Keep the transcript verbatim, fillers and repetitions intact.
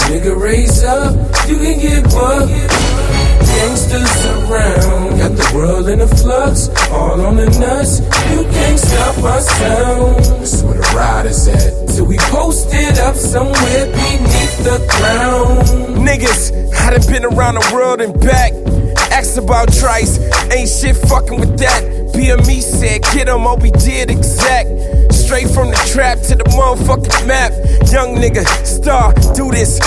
Nigga, raise up, you can get bucked. Gangsters around, got the world in a flux, all on the nuts. You can't stop our sound. That's where the riders at. So we posted up somewhere beneath the ground. Niggas, I done been around the world and back. Asked about Trice, ain't shit fucking with that. B M E said, get him, Obi did exact. Straight from the trap to the motherfucking map. Young nigga, star, do this,